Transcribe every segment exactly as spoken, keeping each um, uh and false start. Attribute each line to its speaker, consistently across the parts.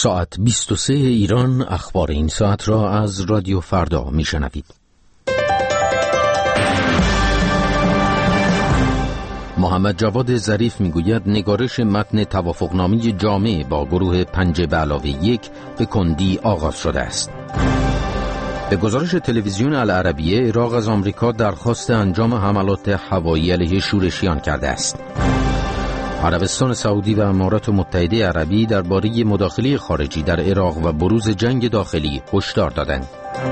Speaker 1: ساعت بیست و سه ایران، اخبار این ساعت را از رادیو فردا میشنوید. محمد جواد ظریف میگوید نگارش متن توافقنامه جامع با گروه پنج به علاوه یک به کندی آغاز شده است. به گزارش تلویزیون العربیه، عراق از آمریکا درخواست انجام حملات هوایی علیه شورشیان کرده است. عربستان سعودی و امارات متحده عربی درباره مداخله خارجی در عراق و بروز جنگ داخلی هشدار دادند.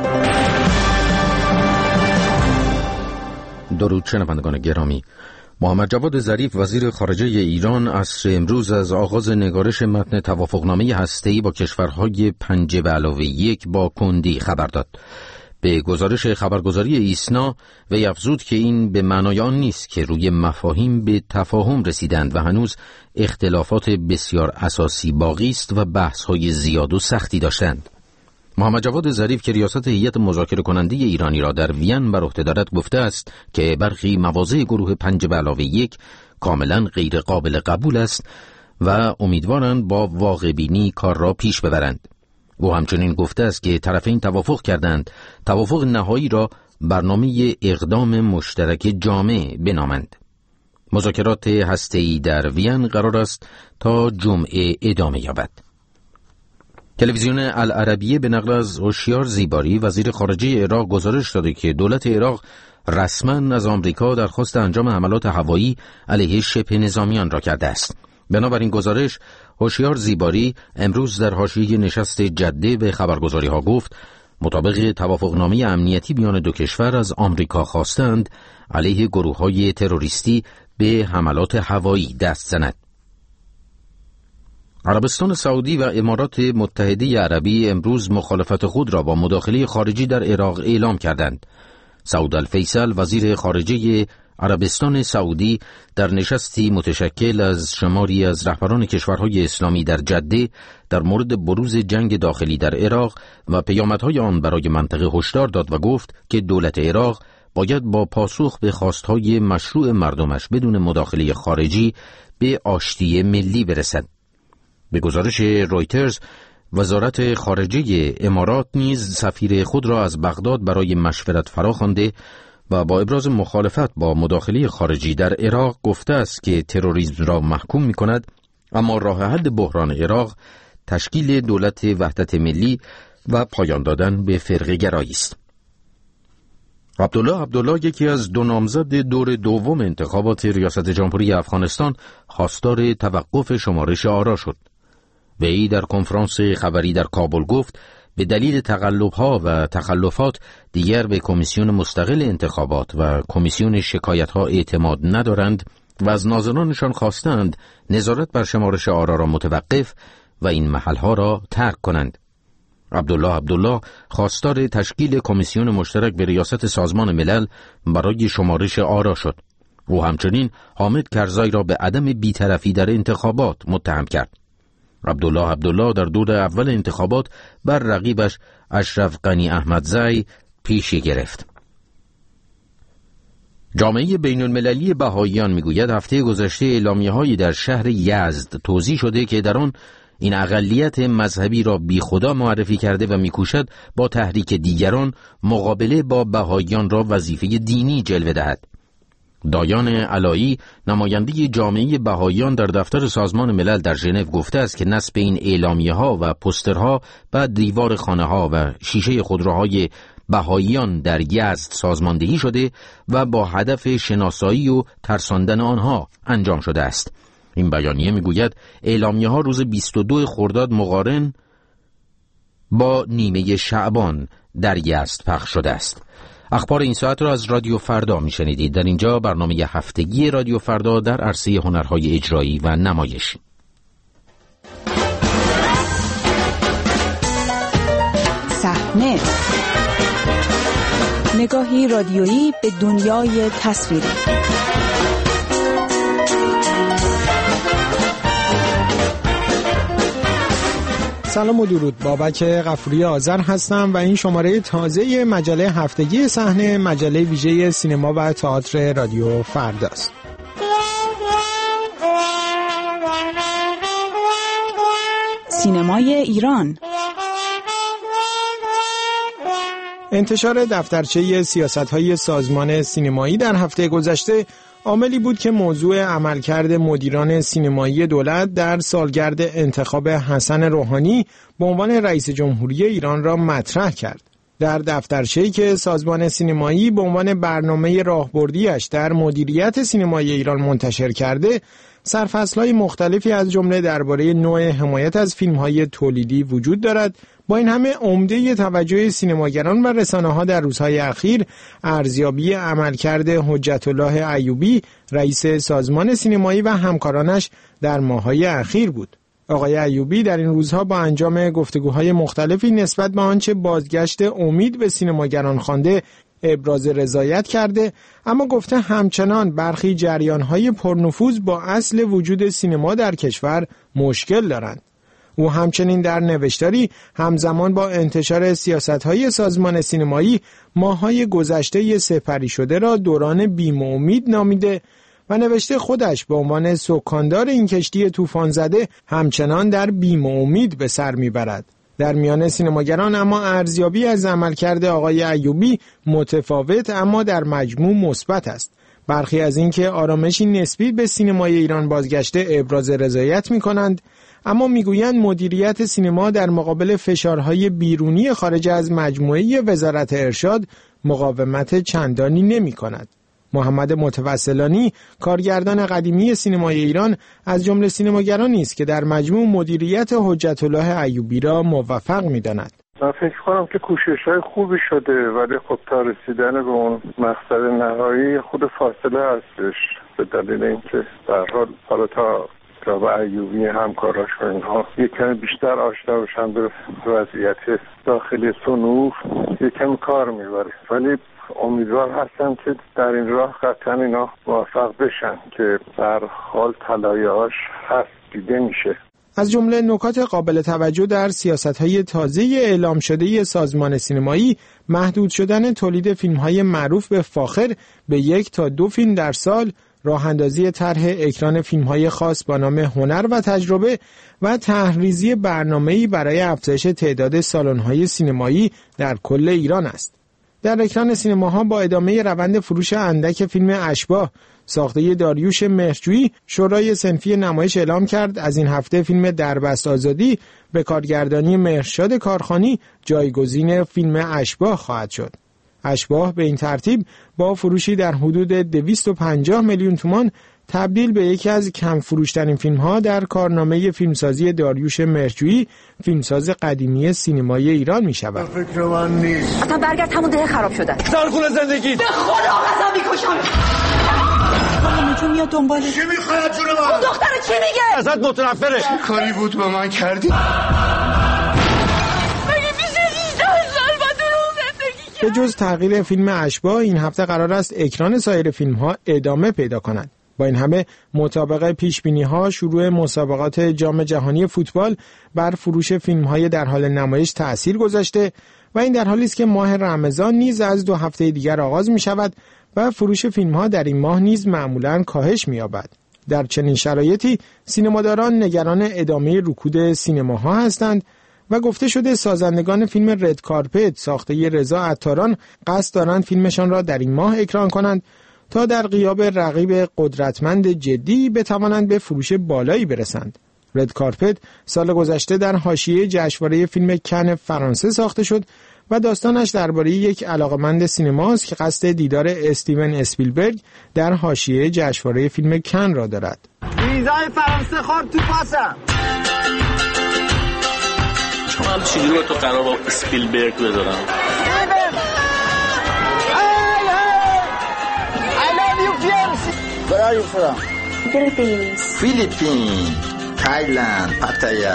Speaker 1: درود شنوندگان گرامی. محمد جواد ظریف وزیر خارجه ایران عصر امروز از آغاز نگارش متن توافقنامه هسته‌ای با کشورهای پنج به علاوه یک با کندی خبر داد. به گزارش خبرگزاری ایسنا وی افزود که این به معنای آن نیست که روی مفاهیم به تفاهم رسیدند و هنوز اختلافات بسیار اساسی باقی است و بحث‌های زیاد و سختی داشتند. محمد جواد ظریف که ریاست هیئت مذاکره کننده ایرانی را در وین بر عهده دارد گفته است که برخی مواضع گروه پنج به علاوه یک کاملا غیر قابل قبول است و امیدوارند با واقع بینی کار را پیش ببرند. او همچنین گفته است که طرفین توافق کردند توافق نهایی را برنامه اقدام مشترک جامع بنامند. مذاکرات هسته‌ای در وین قرار است تا جمعه ادامه یابد. تلویزیون العربیه به نقل از هوشیار زیباری وزیر خارجه عراق گزارش داده که دولت عراق رسما از آمریکا درخواست انجام حملات هوایی علیه شبه نظامیان را کرده است. بنابراین گزارش، هوشیار زیباری امروز در حاشیه نشست جده به خبرگزاری‌ها گفت مطابق توافقنامه امنیتی میان دو کشور از آمریکا خواستند علیه گروه‌های تروریستی به حملات هوایی دست زند. عربستان سعودی و امارات متحده عربی امروز مخالفت خود را با مداخله خارجی در عراق اعلام کردند. سعود الفیصل وزیر خارجه عربستان سعودی در نشستی متشکل از شماری از رهبران کشورهای اسلامی در جده در مورد بروز جنگ داخلی در عراق و پیامدهای آن برای منطقه هشدار داد و گفت که دولت عراق باید با پاسخ به خواستهای مشروع مردمش بدون مداخله خارجی به آشتی ملی برسد. به گزارش رویترز، وزارت خارجه امارات نیز سفیر خود را از بغداد برای مشورت فراخوانده و با ابراز مخالفت با مداخله خارجی در عراق گفته است که تروریسم را محکوم می کند، اما راه حل بحران عراق تشکیل دولت وحدت ملی و پایان دادن به فرقه گرایی است. عبدالله عبدالله یکی از دو نامزد دور دوم انتخابات ریاست جمهوری افغانستان خواستار توقف شمارش آرا شد. وی در کنفرانس خبری در کابل گفت به دلیل تقلب‌ها و تخلفات دیگر به کمیسیون مستقل انتخابات و کمیسیون شکایت‌ها اعتماد ندارند و از ناظرانشان خواستند نظارت بر شمارش آرا را متوقف و این محل‌ها را ترک کنند. عبدالله عبدالله خواستار تشکیل کمیسیون مشترک به ریاست سازمان ملل برای شمارش آرا شد. او همچنین حامد کرزای را به عدم بی‌طرفی در انتخابات متهم کرد. عبدالله عبدالله در دور اول انتخابات بر رقیبش اشرف غنی احمدزی پیشی گرفت. جامعه بین المللی بهائیان میگوید هفته گذشته اعلامیه‌هایی در شهر یزد توزیع شده که در آن این اقلیت مذهبی را بی خدا معرفی کرده و میکوشد با تحریک دیگران مقابله با بهائیان را وظیفه دینی جلوه دهد. دایان علایی نماینده جامعه بهائیان در دفتر سازمان ملل در ژنو گفته است که نصب این اعلامیه‌ها و پوسترها بر دیوار خانه‌ها و شیشه خودروهای بهائیان در یزد سازماندهی شده و با هدف شناسایی و ترساندن آنها انجام شده است. این بیانیه میگوید اعلامیه‌ها روز بیست و دو خرداد مقارن با نیمه شعبان در یزد پخش شده است. اخبار این ساعت را از رادیو فردا میشنیدید. در اینجا برنامه هفتگی رادیو فردا در عرصه هنرهای اجرایی و نمایشی.
Speaker 2: صحنه، نگاهی رادیویی به دنیای تصویری.
Speaker 3: سلام و درود، بابک غفوری آذر هستم و این شماره تازه مجله هفتگی صحنه، مجله ویژه سینما و تئاتر رادیو فرداست.
Speaker 2: سینمای ایران.
Speaker 3: انتشار دفترچه سیاست‌های سازمان سینمایی در هفته گذشته عاملی بود که موضوع عملکرد مدیران سینمایی دولت در سالگرد انتخاب حسن روحانی به عنوان رئیس جمهوری ایران را مطرح کرد. در دفترچه‌ای که سازمان سینمایی به عنوان برنامه راهبردی‌اش در مدیریت سینمای ایران منتشر کرده، سرفصل‌های مختلفی از جمله درباره نوع حمایت از فیلم‌های تولیدی وجود دارد. با این همه عمده توجه سینماگران و رسانه‌ها در روزهای اخیر ارزیابی عملکرد حجت الله ایوبی، رئیس سازمان سینمایی و همکارانش در ماه‌های اخیر بود. آقای ایوبی در این روزها با انجام گفتگوهای مختلفی نسبت به آنچه بازگشت امید به سینماگران خوانده ابراز رضایت کرده، اما گفته همچنان برخی جریان‌های پرنفوذ با اصل وجود سینما در کشور مشکل دارند. او همچنین در نوشتاری همزمان با انتشار سیاست‌های سازمان سینمایی ماه‌های گذشته سپری شده را دوران بیم و امید نامیده و نوشته خودش به عنوان سکاندار این کشتی طوفان زده همچنان در بیم و امید به سر میبرد. در میان سینماگران اما ارزیابی از عملکرد آقای ایوبی متفاوت اما در مجموع مثبت است. برخی از اینکه آرامشی نسبی به سینمای ایران بازگشته ابراز رضایت می‌کنند، اما میگویند مدیریت سینما در مقابل فشارهای بیرونی خارج از مجموعه وزارت ارشاد مقاومت چندانی نمی‌کند. محمد متوسلانی، کارگردان قدیمی سینمای ایران، از جمله سینماگرانی است که در مجموع مدیریت حجت الله ایوبی را موفق می‌داند.
Speaker 4: من فکر کنم که کوشش‌های خوبی شده، ولی خب تا رسیدن به اون مقصد نهایی خود فاصله هستش، به دلیل اینکه به هر حال حالا تا جناب ایوبی همکاراش و اینها یک کمی بیشتر آشنا بشن به وضعیت داخلی صنوف یک کمی کار میبره، ولی امیدوار هستم که در این راه قطعا اینا موفق بشن که در حال طلایه‌هاش هست، دیده میشه.
Speaker 3: از جمله نکات قابل توجه در سیاست‌های تازه اعلام شده سازمان سینمایی محدود شدن تولید فیلم‌های معروف به فاخر به یک تا دو فیلم در سال، راه اندازی طرح اکران فیلم‌های خاص با نام هنر و تجربه و تحریزی برنامه‌ای برای افزایش تعداد سالن‌های سینمایی در کل ایران است. در اکران سینماها با ادامه روند فروش اندک فیلم اشباح ساخته داریوش مهرجویی، شورای صنفی نمایش اعلام کرد از این هفته فیلم دربست آزادی به کارگردانی مهرشاد کارخانی جایگزین فیلم اشباح خواهد شد. اشباح به این ترتیب با فروشی در حدود دویست و پنجاه میلیون تومان تبدیل به یکی از کم فروشترین فیلم‌ها در کارنامه فیلمسازی داریوش مهرجویی، فیلمساز قدیمی سینمای ایران می‌شود.
Speaker 4: فکر من نیست.
Speaker 5: تا برگرد همون ده خراب شده.
Speaker 6: سرخون زندگی.
Speaker 5: به خدا قسم می‌کشم.
Speaker 2: همه جون میاد دنبالش.
Speaker 4: چی می‌خواد جون من؟
Speaker 5: اون دختر چی میگه؟
Speaker 6: ازت متنفره.
Speaker 4: چه کاری بود با من کردی؟
Speaker 3: به جز تغییر فیلم اشباح، این هفته قرار است اکران سایر فیلم‌ها ادامه پیدا کند. با این همه مطابق پیش‌بینی‌ها شروع مسابقات جام جهانی فوتبال بر فروش فیلم‌های در حال نمایش تأثیر گذاشته و این در حالی است که ماه رمضان نیز از دو هفته دیگر آغاز می‌شود و فروش فیلم‌ها در این ماه نیز معمولاً کاهش می‌یابد. در چنین شرایطی سینماداران نگران ادامه رکود سینماها هستند و گفته شده سازندگان فیلم رد کارپت ساخته رضا عطاران قصد دارند فیلمشان را در این ماه اکران کنند تا در غیاب رقیب قدرتمند جدی بتوانند به فروش بالایی برسند. رد کارپت سال گذشته در حاشیه جشنواره فیلم کن فرانسه ساخته شد و داستانش درباره یک علاقه‌مند سینماست که قصد دیدار استیون اسپیلبرگ در حاشیه جشنواره فیلم کن را دارد.
Speaker 6: ویزای فرانسه خورد تو پاسم.
Speaker 7: من چجوری با تو قرار با اسپیلبرگ بذارم؟
Speaker 6: Where are you from?
Speaker 2: Philippines.
Speaker 8: فیلیپین، تایلند، پاتایا.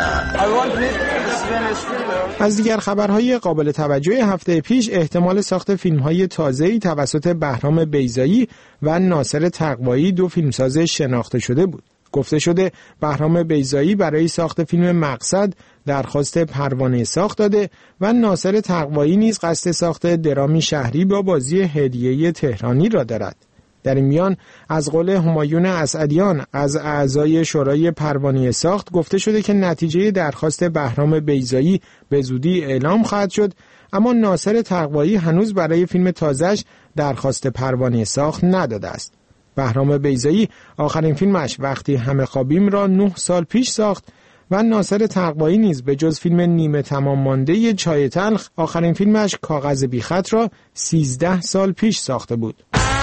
Speaker 3: از دیگر خبرهای قابل توجه هفته پیش احتمال ساخت فیلم‌های تازه‌ای توسط بهرام بیضایی و ناصر تقوایی، دو فیلمساز شناخته شده بود. گفته شده بهرام بیضایی برای ساخت فیلم مقصد درخواست پروانه ساخت داده و ناصر تقوایی نیز قصد ساخت درامی شهری با بازی هدیه تهرانی را دارد. در این میان از قول همایون اسعدیان از اعضای شورای پروانه ساخت گفته شده که نتیجه درخواست بهرام بیضایی به زودی اعلام خواهد شد، اما ناصر تقوایی هنوز برای فیلم تازه‌اش درخواست پروانه ساخت نداده است. بهرام بیضایی آخرین فیلمش وقتی همه خوابیم را نه سال پیش ساخت و ناصر تقوایی نیز به جز فیلم نیمه تمام مانده چای تلخ آخرین فیلمش کاغذ بیخط را سیزده سال پیش ساخته بود.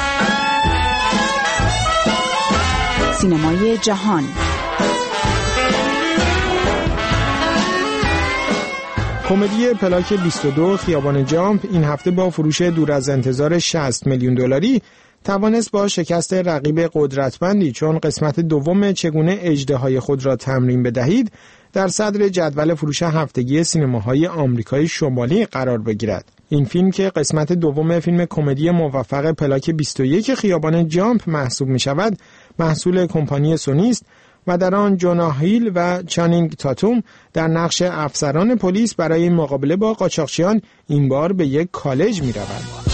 Speaker 2: سینمای جهان.
Speaker 3: کمدی پلاک بیست و دو خیابان جامپ این هفته با فروش دور از انتظار شصت میلیون دلاری توانست با شکست رقیب قدرتمندی چون قسمت دوم چگونه اژدهای خود را تمرین بدهید در صدر جدول فروش هفتگی سینماهای آمریکای شمالی قرار بگیرد. این فیلم که قسمت دوم فیلم کمدی موفق پلاک بیست و یک خیابان جامپ محسوب می شود، محصول کمپانی سونی است و در آن جونا هیل و چانینگ تاتوم در نقش افسران پلیس برای مقابله با قاچاقچیان این بار به یک کالج می روند.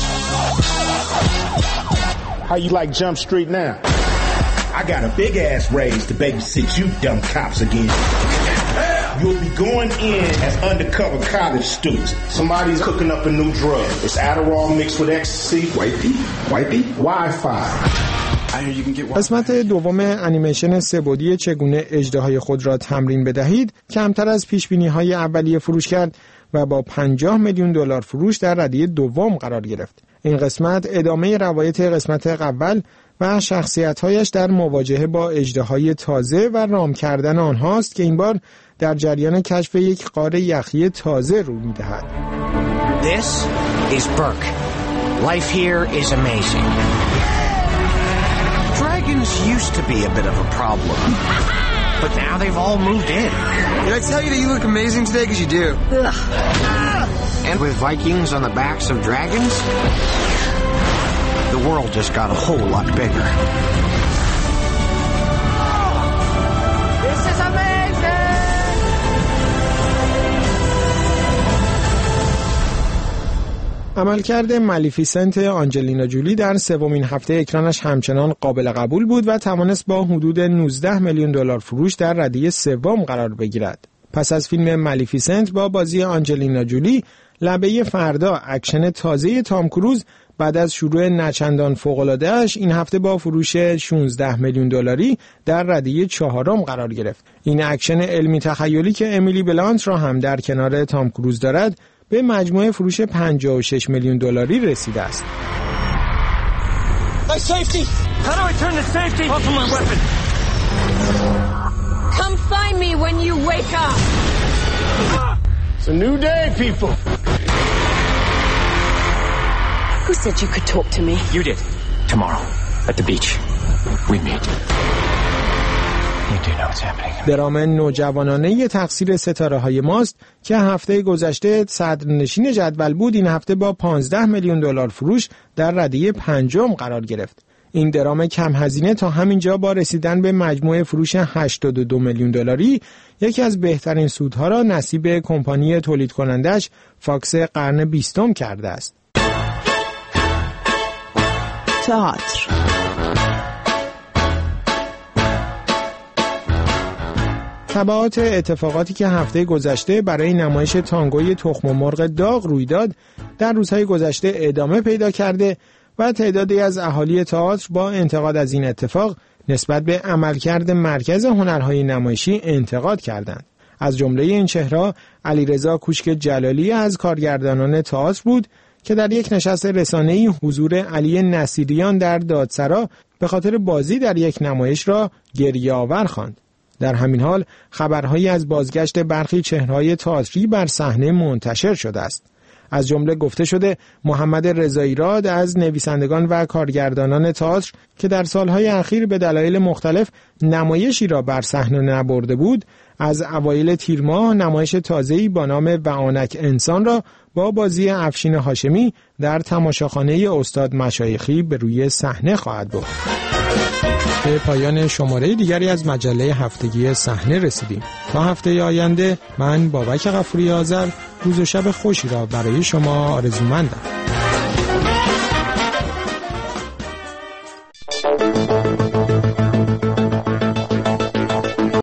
Speaker 9: How you like Jump Street now? I got a big ass raise to babysit you dumb cops again. You'll be going in as undercover college students. Somebody's cooking up a new drug. It's Adderall mixed with ecstasy. Wipey? Wipey? Wi-Fi.
Speaker 3: قسمت دوم انیمیشن سه‌بعدی چگونه اژدهای خود را تمرین بدهید کمتر از پیشبینی‌های اولیه فروش کرد و با پنجاه میلیون دلار فروش در ردیه دوم قرار گرفت. این قسمت ادامه روایت قسمت اول و شخصیت‌هایش در مواجهه با اژدهای تازه و رام کردن آنهاست که این بار در جریان کشف یک غار یخی تازه رو می‌دهد.
Speaker 10: This is Burke. Life here is amazing. Dragons used to be a bit of a problem, but now they've all moved in.
Speaker 11: Did I tell you that you look amazing today? Because you do.
Speaker 10: And with Vikings on the backs of dragons, the world just got a whole lot bigger.
Speaker 5: This is amazing!
Speaker 3: عملکرد مالیفیسنت آنجلینا جولی در سومین هفته اکرانش همچنان قابل قبول بود و توانست با حدود نوزده میلیون دلار فروش در ردیه سوم قرار بگیرد. پس از فیلم مالیفیسنت با بازی آنجلینا جولی، لبه فردا اکشن تازه تام کروز بعد از شروع نچندان فوق‌العاده‌اش این هفته با فروش شانزده میلیون دلاری در ردیه چهارم قرار گرفت. این اکشن علمی تخیلی که امیلی بلانت را هم در کنار تام کروز دارد به مجموع فروش پنجاه و شش میلیون دلاری رسیده است.
Speaker 6: My safety! How do I turn the safety off of my weapon?
Speaker 5: Come find me when you wake up!
Speaker 9: It's a new day, people.
Speaker 2: Who said you could talk to me?
Speaker 10: You did. Tomorrow, at the beach, we meet. You do know what's happening.
Speaker 3: درام نوجوانانه تقصیر ستاره های ماست که هفته گذشته صدرنشین جدول بود، این هفته با پانزده میلیون دلار فروش در ردیه پنجم قرار گرفت. این درام کم هزینه تا همینجا با رسیدن به مجموع فروش هشتاد و دو میلیون دلاری یکی از بهترین سودها را نصیب کمپانی تولید کنندش فاکس قرن بیستم کرده است.
Speaker 2: تئاتر.
Speaker 3: تبعات اتفاقاتی که هفته گذشته برای نمایش تانگوی تخم مرغ داغ روی داد در روزهای گذشته ادامه پیدا کرده و تعدادی از اهالی تئاتر با انتقاد از این اتفاق نسبت به عملکرد مرکز هنرهای نمایشی انتقاد کردند. از جمله این چهره علیرضا کوشک جلالی از کارگردانان تئاتر بود که در یک نشست رسانه‌ای حضور علی نصیریان در دادسرا به خاطر بازی در یک نمایش را گریه‌آور خواند. در همین حال خبرهایی از بازگشت برخی چهره‌های تئاتری بر صحنه منتشر شده است. از جمله گفته شده محمد رضایی‌راد از نویسندگان و کارگردانان تئاتر که در سالهای اخیر به دلایل مختلف نمایشی را بر صحنه نبرده بود، از اوایل تیر ماه نمایش تازه‌ای با نام و آنک انسان را با بازی افشین هاشمی در تماشاخانه استاد مشایخی به روی صحنه خواهد برد. به پایان شماره دیگری از مجله هفتگی صحنه رسیدیم. تا هفته آینده من بابک غفوری آذر روز و شب خوشی را برای شما آرزومندم.